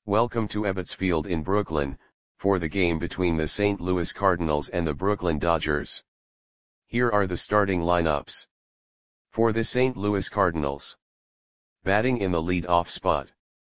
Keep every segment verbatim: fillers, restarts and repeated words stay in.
Welcome to Ebbets Field in Brooklyn, for the game between the Saint Louis Cardinals and the Brooklyn Dodgers. Here are the starting lineups. For the Saint Louis Cardinals. Batting in the lead-off spot.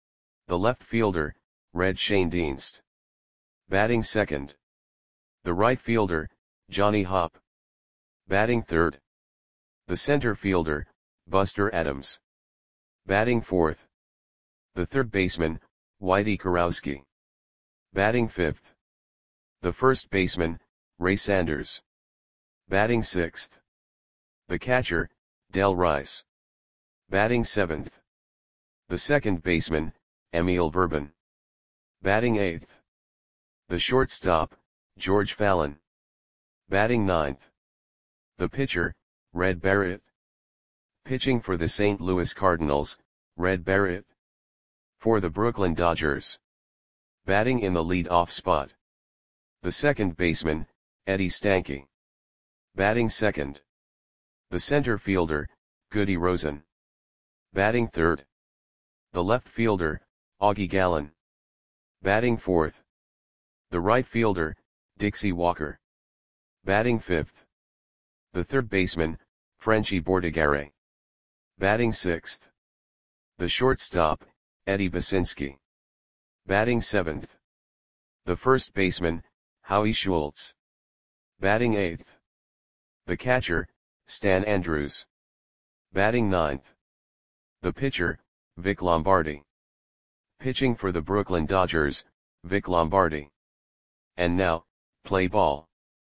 The left fielder, Red Schoendienst. Batting second. The right fielder, Johnny Hopp. Batting third. The center fielder, Buster Adams. Batting fourth. The third baseman, Whitey Kurowski. Batting fifth. The first baseman, Ray Sanders. Batting sixth. The catcher, Del Rice. Batting seventh. The second baseman, Emil Verban. Batting eighth. The shortstop, George Fallon. Batting ninth. The pitcher, Red Barrett. Pitching for the Saint Louis Cardinals, Red Barrett. For the Brooklyn Dodgers. Batting in the lead-off spot. The second baseman, Eddie Stanky. Batting second. The center fielder, Goody Rosen. Batting third. The left fielder, Augie Gallen. Batting fourth. The right fielder, Dixie Walker. Batting fifth. The third baseman, Frenchie Bordigare. Batting sixth. The shortstop, Eddie Basinski. Batting seventh. The first baseman, Howie Schultz. Batting eighth. The catcher, Stan Andrews. Batting ninth. The pitcher, Vic Lombardi. Pitching for the Brooklyn Dodgers, Vic Lombardi. And now, play ball.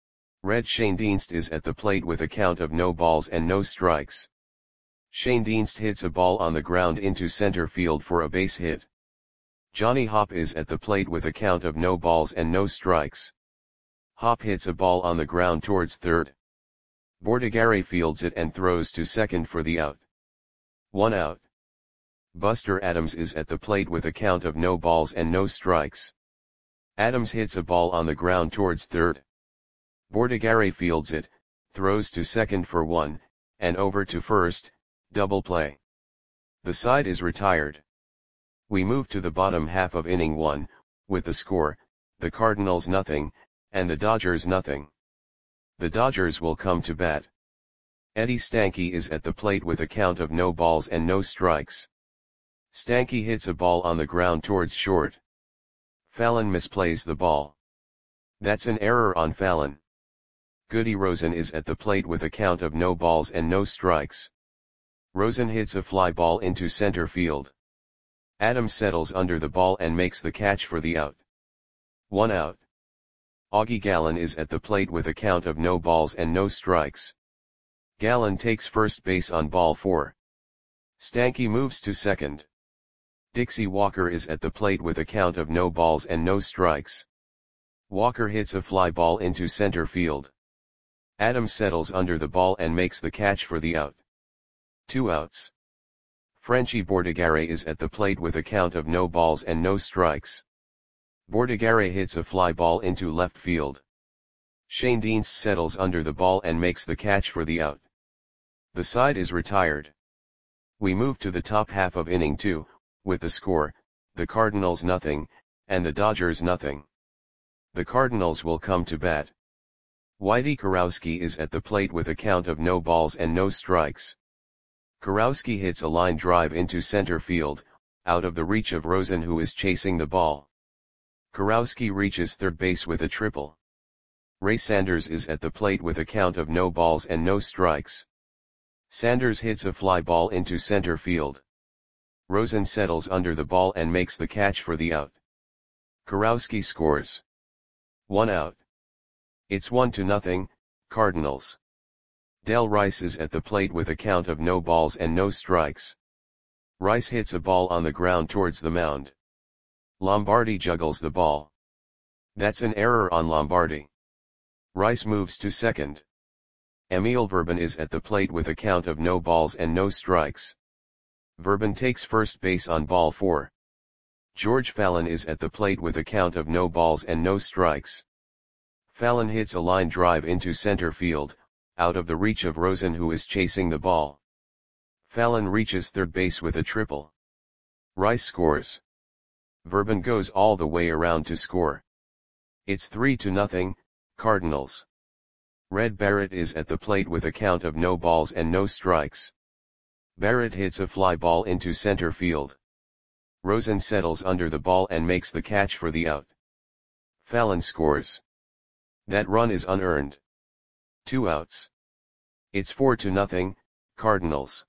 Red Schoendienst is at the plate with a count of no balls and no strikes. Schoendienst hits a ball on the ground into center field for a base hit. Johnny Hopp is at the plate with a count of no balls and no strikes. Hopp hits a ball on the ground towards third. Bordigare fields it and throws to second for the out. One out. Buster Adams is at the plate with a count of no balls and no strikes. Adams hits a ball on the ground towards third. Bordigare fields it, throws to second for one, and over to first, double play. The side is retired. We move to the bottom half of inning one, with the score, the Cardinals nothing, and the Dodgers nothing. The Dodgers will come to bat. Eddie Stanky is at the plate with a count of no balls and no strikes. Stanky hits a ball on the ground towards short. Fallon misplays the ball. That's an error on Fallon. Goody Rosen is at the plate with a count of no balls and no strikes. Rosen hits a fly ball into center field. Adams settles under the ball and makes the catch for the out. One out. Augie Gallen is at the plate with a count of no balls and no strikes. Gallen takes first base on ball four. Stanky moves to second. Dixie Walker is at the plate with a count of no balls and no strikes. Walker hits a fly ball into center field. Adams settles under the ball and makes the catch for the out. Two outs. Frenchie Bordigare is at the plate with a count of no balls and no strikes. Bordigare hits a fly ball into left field. Schoendienst settles under the ball and makes the catch for the out. The side is retired. We move to the top half of inning two, with the score, the Cardinals nothing, and the Dodgers nothing. The Cardinals will come to bat. Whitey Kurowski is at the plate with a count of no balls and no strikes. Kurowski hits a line drive into center field, out of the reach of Rosen who is chasing the ball. Kurowski reaches third base with a triple. Ray Sanders is at the plate with a count of no balls and no strikes. Sanders hits a fly ball into center field. Rosen settles under the ball and makes the catch for the out. Kurowski scores. One out. It's one to nothing, Cardinals. Del Rice is at the plate with a count of no balls and no strikes. Rice hits a ball on the ground towards the mound. Lombardi juggles the ball. That's an error on Lombardi. Rice moves to second. Emil Verban is at the plate with a count of no balls and no strikes. Verban takes first base on ball four. George Fallon is at the plate with a count of no balls and no strikes. Fallon hits a line drive into center field, out of the reach of Rosen who is chasing the ball. Fallon reaches third base with a triple. Rice scores. Verban goes all the way around to score. It's three to nothing, Cardinals. Red Barrett is at the plate with a count of no balls and no strikes. Barrett hits a fly ball into center field. Rosen settles under the ball and makes the catch for the out. Fallon scores. That run is unearned. Two outs. It's four to nothing, Cardinals.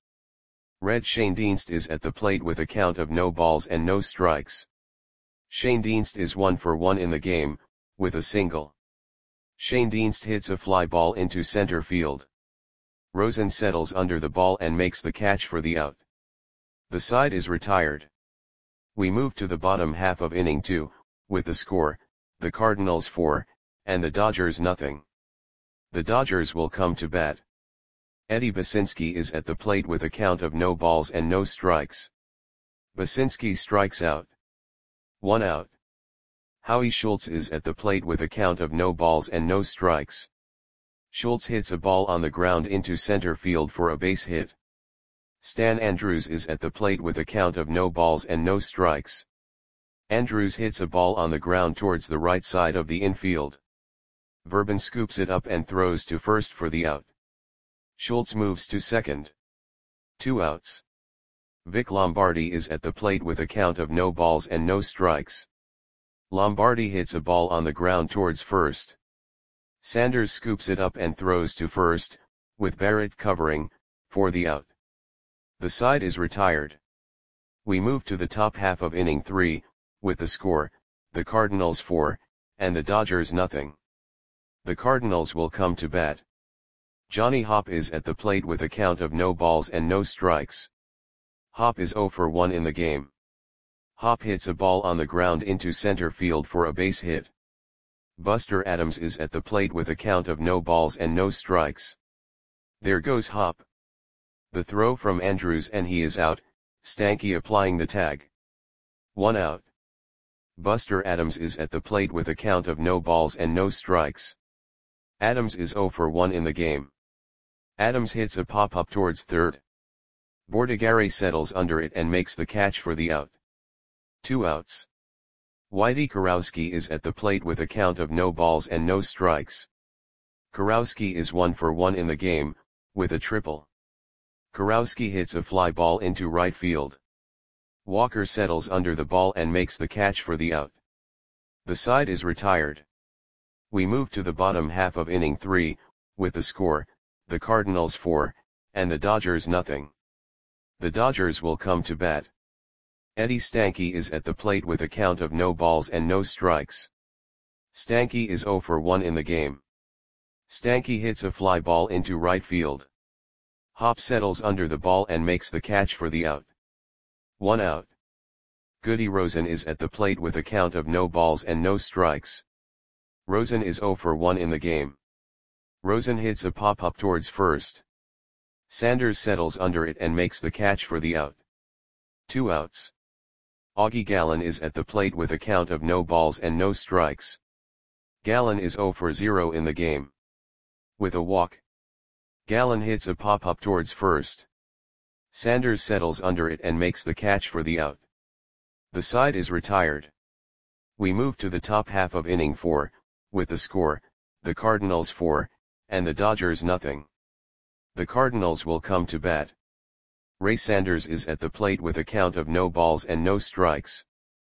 Red Schoendienst is at the plate with a count of no balls and no strikes. Schoendienst is one for one in the game, with a single. Schoendienst hits a fly ball into center field. Rosen settles under the ball and makes the catch for the out. The side is retired. We move to the bottom half of inning two, with the score, the Cardinals four, and the Dodgers nothing. The Dodgers will come to bat. Eddie Basinski is at the plate with a count of no balls and no strikes. Basinski strikes out. One out. Howie Schultz is at the plate with a count of no balls and no strikes. Schultz hits a ball on the ground into center field for a base hit. Stan Andrews is at the plate with a count of no balls and no strikes. Andrews hits a ball on the ground towards the right side of the infield. Verban scoops it up and throws to first for the out. Schultz moves to second. Two outs. Vic Lombardi is at the plate with a count of no balls and no strikes. Lombardi hits a ball on the ground towards first. Sanders scoops it up and throws to first, with Barrett covering, for the out. The side is retired. We move to the top half of inning three, with the score, the Cardinals four, and the Dodgers nothing. The Cardinals will come to bat. Johnny Hopp is at the plate with a count of no balls and no strikes. Hopp is zero for one in the game. Hopp hits a ball on the ground into center field for a base hit. Buster Adams is at the plate with a count of no balls and no strikes. There goes Hopp. The throw from Andrews and he is out, Stanky applying the tag. One out. Buster Adams is at the plate with a count of no balls and no strikes. Adams is zero for one in the game. Adams hits a pop-up towards third. Bordigare settles under it and makes the catch for the out. Two outs. Whitey Kurowski is at the plate with a count of no balls and no strikes. Kurowski is one for one in the game, with a triple. Kurowski hits a fly ball into right field. Walker settles under the ball and makes the catch for the out. The side is retired. We move to the bottom half of inning three, with the score, the Cardinals four, and the Dodgers nothing. The Dodgers will come to bat. Eddie Stanky is at the plate with a count of no balls and no strikes. Stanky is zero for one in the game. Stanky hits a fly ball into right field. Hopp settles under the ball and makes the catch for the out. One out. Goody Rosen is at the plate with a count of no balls and no strikes. Rosen is zero for one in the game. Rosen hits a pop-up towards first. Sanders settles under it and makes the catch for the out. Two outs. Augie Gallen is at the plate with a count of no balls and no strikes. Gallen is zero for zero in the game. With a walk. Gallen hits a pop-up towards first. Sanders settles under it and makes the catch for the out. The side is retired. We move to the top half of inning four, with the score, the Cardinals four, and the Dodgers nothing. The Cardinals will come to bat. Ray Sanders is at the plate with a count of no balls and no strikes.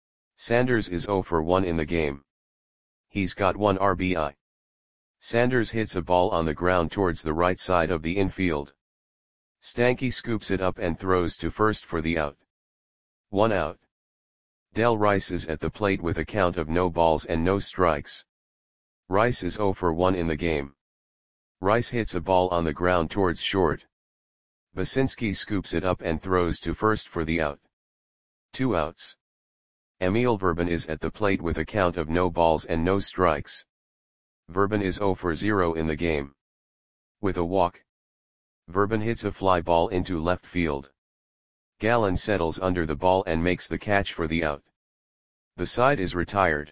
Sanders is zero for one in the game. He's got one R B I. Sanders hits a ball on the ground towards the right side of the infield. Stanky scoops it up and throws to first for the out. One out. Del Rice is at the plate with a count of no balls and no strikes. Rice is zero for one in the game. Rice hits a ball on the ground towards short. Basinski scoops it up and throws to first for the out. Two outs. Emil Verban is at the plate with a count of no balls and no strikes. Verban is zero for zero in the game. With a walk. Verban hits a fly ball into left field. Gallen settles under the ball and makes the catch for the out. The side is retired.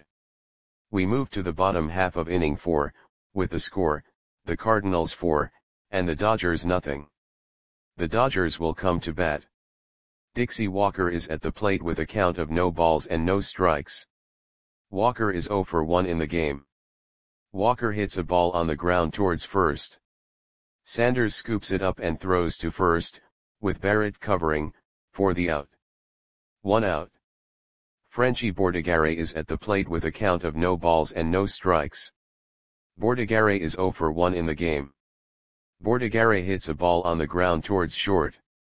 We move to the bottom half of inning four, with the score, the Cardinals four, and the Dodgers nothing. The Dodgers will come to bat. Dixie Walker is at the plate with a count of no balls and no strikes. Walker is zero for one in the game. Walker hits a ball on the ground towards first. Sanders scoops it up and throws to first, with Barrett covering, for the out. One out. Frenchy Bordigare is at the plate with a count of no balls and no strikes. Bordigare is zero for one in the game. Bordigare hits a ball on the ground towards short.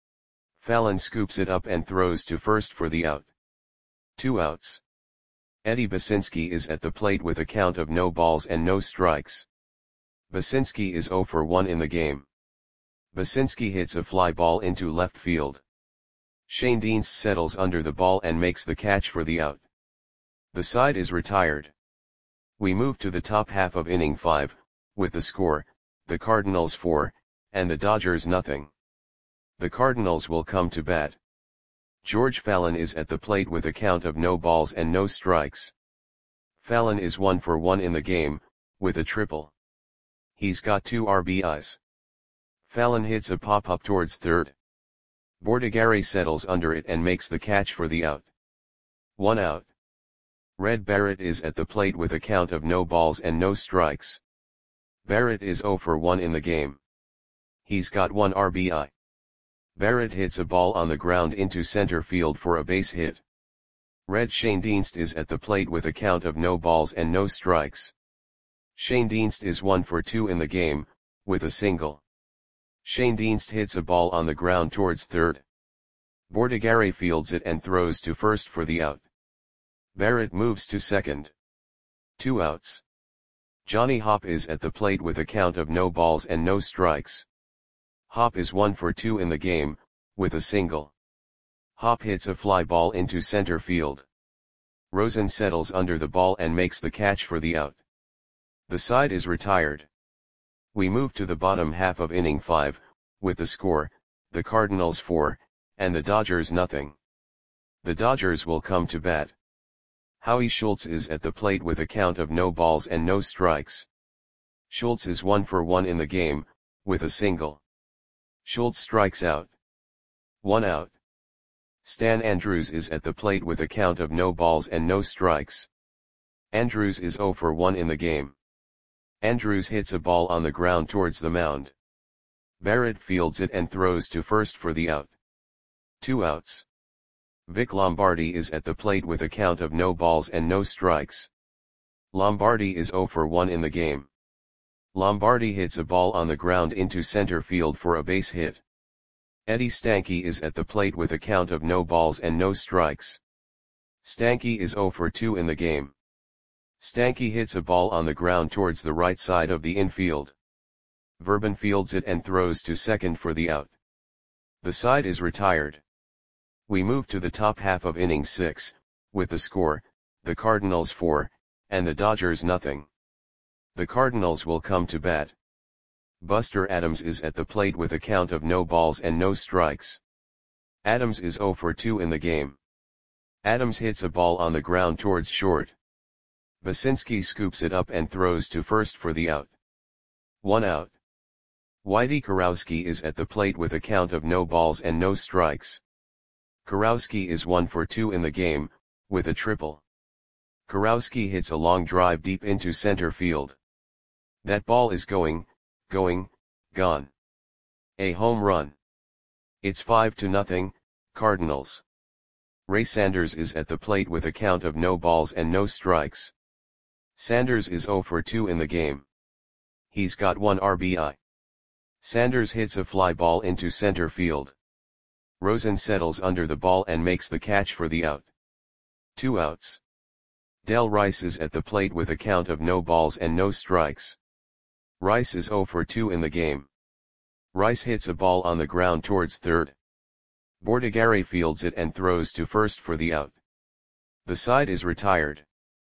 Fallon scoops it up and throws to first for the out. Two outs. Eddie Basinski is at the plate with a count of no balls and no strikes. Basinski is zero for one in the game. Basinski hits a fly ball into left field. Shane Dienst settles under the ball and makes the catch for the out. The side is retired. We move to the top half of inning five, with the score, the Cardinals four, and the Dodgers nothing. The Cardinals will come to bat. George Fallon is at the plate with a count of no balls and no strikes. Fallon is one for one in the game, with a triple. He's got two R B Is. Fallon hits a pop-up towards third. Bordigare settles under it and makes the catch for the out. One out. Red Barrett is at the plate with a count of no balls and no strikes. Barrett is zero for one in the game. He's got one R B I. Barrett hits a ball on the ground into center field for a base hit. Red Shane Dienst is at the plate with a count of no balls and no strikes. Shane Dienst is one for two in the game, with a single. Shane Dienst hits a ball on the ground towards third. Bordigare fields it and throws to first for the out. Barrett moves to second. Two outs. Johnny Hopp is at the plate with a count of no balls and no strikes. Hopp is one for two in the game, with a single. Hopp hits a fly ball into center field. Rosen settles under the ball and makes the catch for the out. The side is retired. We move to the bottom half of inning five, with the score, the Cardinals four, and the Dodgers nothing. The Dodgers will come to bat. Howie Schultz is at the plate with a count of no balls and no strikes. Schultz is one for one in the game, with a single. Schultz strikes out. One out. Stan Andrews is at the plate with a count of no balls and no strikes. Andrews is zero for one in the game. Andrews hits a ball on the ground towards the mound. Barrett fields it and throws to first for the out. Two outs. Vic Lombardi is at the plate with a count of no balls and no strikes. Lombardi is zero for one in the game. Lombardi hits a ball on the ground into center field for a base hit. Eddie Stanky is at the plate with a count of no balls and no strikes. Stanky is zero for two in the game. Stanky hits a ball on the ground towards the right side of the infield. Verban fields it and throws to second for the out. The side is retired. We move to the top half of inning six, with the score, the Cardinals four, and the Dodgers nothing. The Cardinals will come to bat. Buster Adams is at the plate with a count of no balls and no strikes. Adams is zero for two in the game. Adams hits a ball on the ground towards short. Basinski scoops it up and throws to first for the out. One out. Whitey Kurowski is at the plate with a count of no balls and no strikes. Kurowski is one for two in the game, with a triple. Kurowski hits a long drive deep into center field. That ball is going, going, gone. A home run. It's five to nothing, Cardinals. Ray Sanders is at the plate with a count of no balls and no strikes. Sanders is zero for two in the game. He's got one R B I. Sanders hits a fly ball into center field. Rosen settles under the ball and makes the catch for the out. Two outs. Del Rice is at the plate with a count of no balls and no strikes. Rice is zero for two in the game. Rice hits a ball on the ground towards third. Bordigare fields it and throws to first for the out. The side is retired.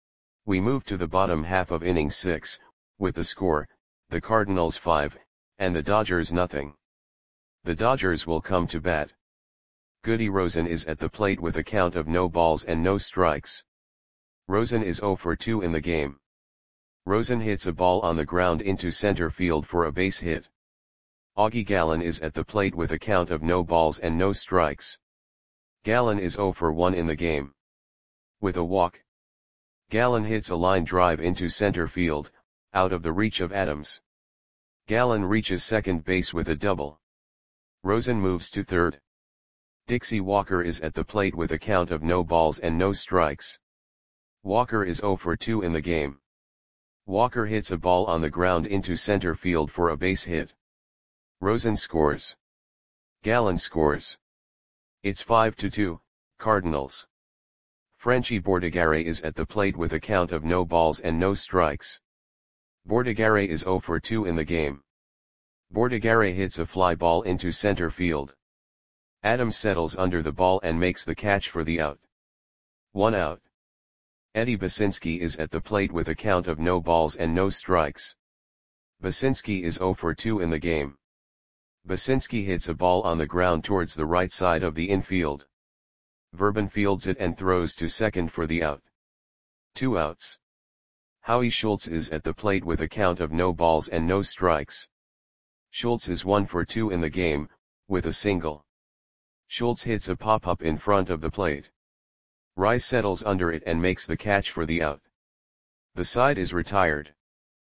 We move to the bottom half of inning six, with the score, the Cardinals five, and the Dodgers nothing. The Dodgers will come to bat. Goody Rosen is at the plate with a count of no balls and no strikes. Rosen is zero for two in the game. Rosen hits a ball on the ground into center field for a base hit. Augie Gallen is at the plate with a count of no balls and no strikes. Gallen is zero for one in the game. With a walk, Gallen hits a line drive into center field, out of the reach of Adams. Gallen reaches second base with a double. Rosen moves to third. Dixie Walker is at the plate with a count of no balls and no strikes. Walker is zero for two in the game. Walker hits a ball on the ground into center field for a base hit. Rosen scores. Gallen scores. It's five to two, Cardinals. Frenchy Bordighera is at the plate with a count of no balls and no strikes. Bordighera is zero for two in the game. Bordighera hits a fly ball into center field. Adams settles under the ball and makes the catch for the out. One out. Eddie Basinski is at the plate with a count of no balls and no strikes. Basinski is zero for two in the game. Basinski hits a ball on the ground towards the right side of the infield. Verben fields it and throws to second for the out. Two outs. Howie Schultz is at the plate with a count of no balls and no strikes. Schultz is one for two in the game, with a single. Schultz hits a pop-up in front of the plate. Rice settles under it and makes the catch for the out. The side is retired.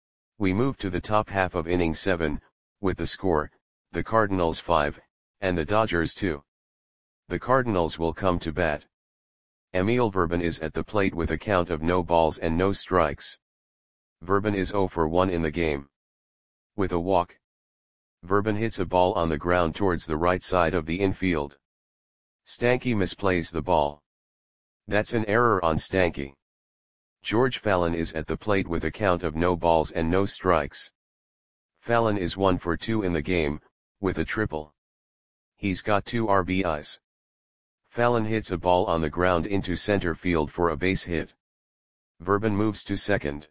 We move to the top half of inning seven, with the score, the Cardinals five, and the Dodgers two. The Cardinals will come to bat. Emil Verben is at the plate with a count of no balls and no strikes. Verben is zero for one in the game. With a walk, Verben hits a ball on the ground towards the right side of the infield. Stanky misplays the ball. That's an error on Stanky. George Fallon is at the plate with a count of no balls and no strikes. Fallon is one for two in the game, with a triple. He's got two R B Is. Fallon hits a ball on the ground into center field for a base hit. Verben moves to second.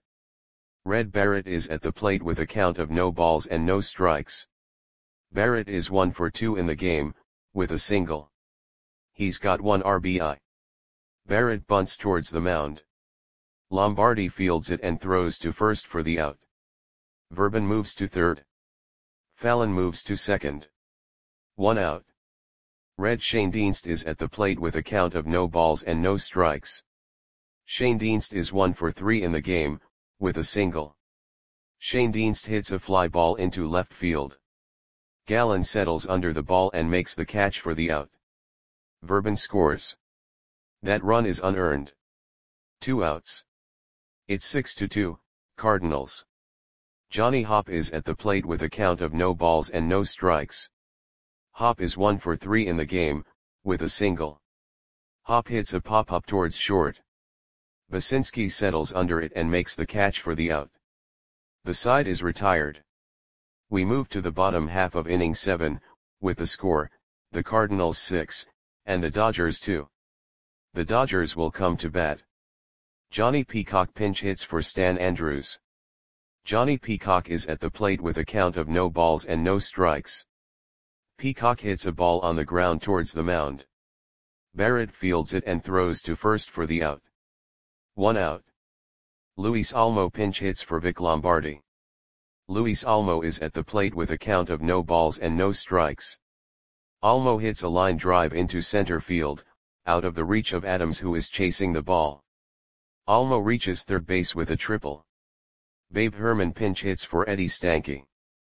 Red Barrett is at the plate with a count of no balls and no strikes. Barrett is one for two in the game, with a single. He's got one R B I. Barrett bunts towards the mound. Lombardi fields it and throws to first for the out. Verben moves to third. Fallon moves to second. One out. Red Schoendienst is at the plate with a count of no balls and no strikes. Schoendienst is one for three in the game, with a single. Schoendienst hits a fly ball into left field. Gallen settles under the ball and makes the catch for the out. Verben scores. That run is unearned. Two outs. It's six to two, Cardinals. Johnny Hopp is at the plate with a count of no balls and no strikes. Hopp is one for three in the game, with a single. Hopp hits a pop-up towards short. Basinski settles under it and makes the catch for the out. The side is retired. We move to the bottom half of inning seven, with the score, the Cardinals six, and the Dodgers two. The Dodgers will come to bat. Johnny Peacock pinch hits for Stan Andrews. Johnny Peacock is at the plate with a count of no balls and no strikes. Peacock hits a ball on the ground towards the mound. Barrett fields it and throws to first for the out. One out. Luis Almo pinch hits for Vic Lombardi. Luis Almo is at the plate with a count of no balls and no strikes. Almo hits a line drive into center field, out of the reach of Adams, who is chasing the ball. Almo reaches third base with a triple. Babe Herman pinch hits for Eddie Stanky.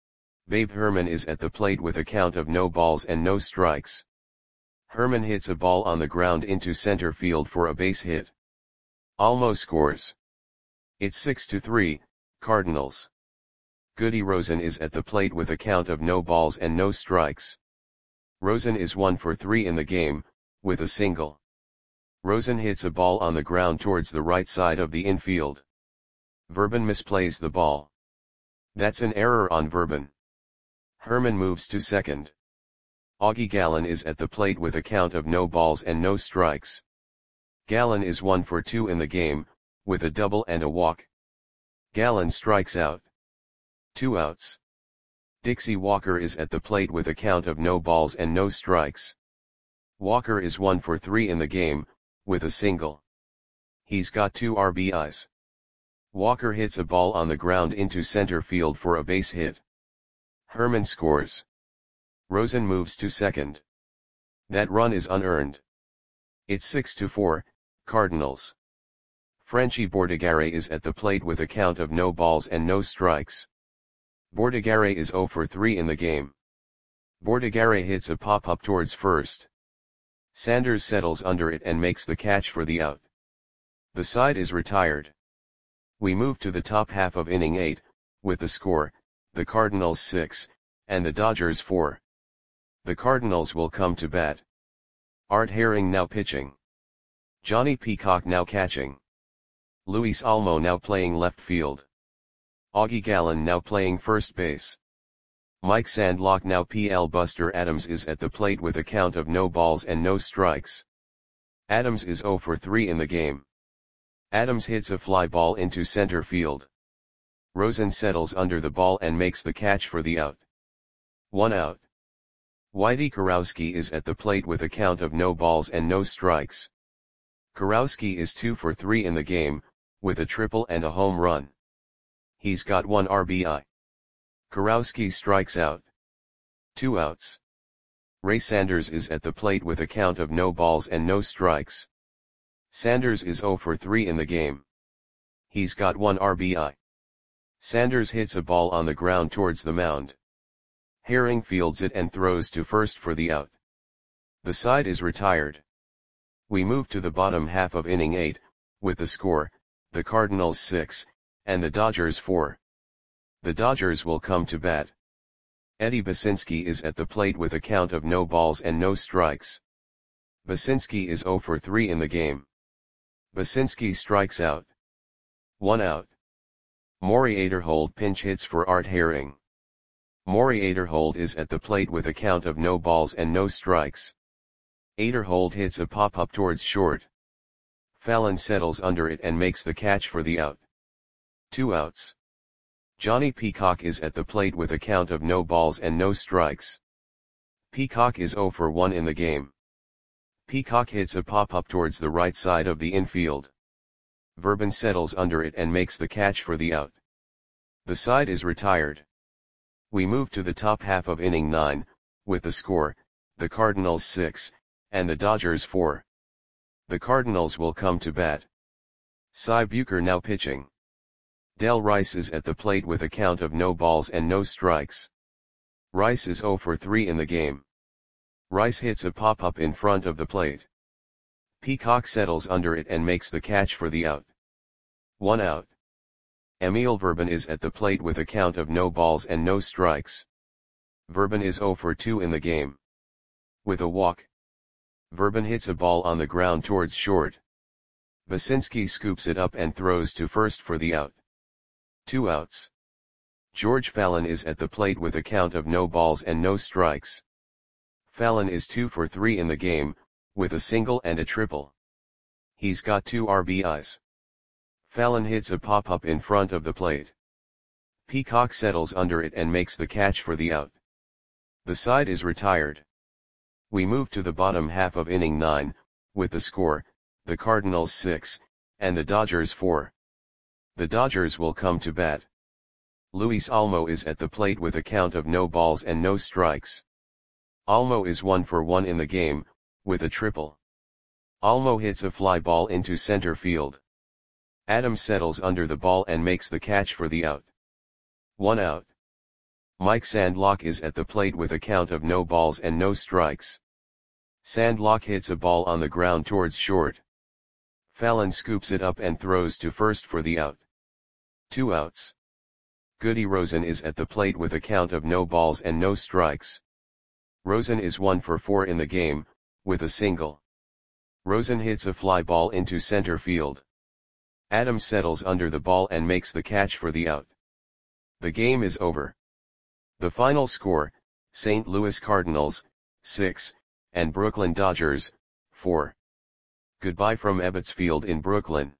Babe Herman is at the plate with a count of no balls and no strikes. Herman hits a ball on the ground into center field for a base hit. Almo scores. It's six to three, Cardinals. Goody Rosen is at the plate with a count of no balls and no strikes. Rosen is one for three in the game, with a single. Rosen hits a ball on the ground towards the right side of the infield. Verben misplays the ball. That's an error on Verben. Herman moves to second. Augie Gallen is at the plate with a count of no balls and no strikes. Gallen is one for two in the game, with a double and a walk. Gallen strikes out. Two outs. Dixie Walker is at the plate with a count of no balls and no strikes. Walker is one for three in the game, with a single. He's got two R B Is. Walker hits a ball on the ground into center field for a base hit. Herman scores. Rosen moves to second. That run is unearned. It's six to four, Cardinals. Frenchy Bordighera is at the plate with a count of no balls and no strikes. Bordighera is zero for three in the game. Bordighera hits a pop-up towards first. Sanders settles under it and makes the catch for the out. The side is retired. We move to the top half of inning eight, with the score, the Cardinals six, and the Dodgers four. The Cardinals will come to bat. Art Herring now pitching. Johnny Peacock now catching. Luis Olmo now playing left field. Augie Gallen now playing first base. Mike Sandlock now P L. Buster Adams is at the plate with a count of no balls and no strikes. Adams is zero for three in the game. Adams hits a fly ball into center field. Rosen settles under the ball and makes the catch for the out. One out. Whitey Kurowski is at the plate with a count of no balls and no strikes. Kurowski is two for three in the game, with a triple and a home run. He's got one R B I. Kurowski strikes out. Two outs. Ray Sanders is at the plate with a count of no balls and no strikes. Sanders is zero for three in the game. He's got one R B I. Sanders hits a ball on the ground towards the mound. Herring fields it and throws to first for the out. The side is retired. We move to the bottom half of inning eight, with the score, the Cardinals six, and the Dodgers four. The Dodgers will come to bat. Eddie Basinski is at the plate with a count of no balls and no strikes. Basinski is zero for three in the game. Basinski strikes out. One out. Maury Aderhold pinch hits for Art Herring. Maury Aderhold is at the plate with a count of no balls and no strikes. Aderhold hits a pop-up towards short. Fallon settles under it and makes the catch for the out. Two outs. Johnny Peacock is at the plate with a count of no balls and no strikes. Peacock is zero for one in the game. Peacock hits a pop-up towards the right side of the infield. Verban settles under it and makes the catch for the out. The side is retired. We move to the top half of inning nine, with the score, the Cardinals six, and the Dodgers four. The Cardinals will come to bat. Cy Bucher now pitching. Del Rice is at the plate with a count of no balls and no strikes. Rice is zero for three in the game. Rice hits a pop-up in front of the plate. Peacock settles under it and makes the catch for the out. One out. Emil Verban is at the plate with a count of no balls and no strikes. Verban is zero for two in the game. With a walk. Verban hits a ball on the ground towards short. Basinski scoops it up and throws to first for the out. Two outs. George Fallon is at the plate with a count of no balls and no strikes. Fallon is two for three in the game, with a single and a triple. He's got two R B Is. Fallon hits a pop-up in front of the plate. Peacock settles under it and makes the catch for the out. The side is retired. We move to the bottom half of inning nine, with the score, the Cardinals six, and the Dodgers four. The Dodgers will come to bat. Luis Olmo is at the plate with a count of no balls and no strikes. Olmo is one for one in the game, with a triple. Olmo hits a fly ball into center field. Adams settles under the ball and makes the catch for the out. One out. Mike Sandlock is at the plate with a count of no balls and no strikes. Sandlock hits a ball on the ground towards short. Fallon scoops it up and throws to first for the out. Two outs. Goody Rosen is at the plate with a count of no balls and no strikes. Rosen is one for four in the game, with a single. Rosen hits a fly ball into center field. Adams settles under the ball and makes the catch for the out. The game is over. The final score, Saint Louis Cardinals, six, and Brooklyn Dodgers, four. Goodbye from Ebbets Field in Brooklyn.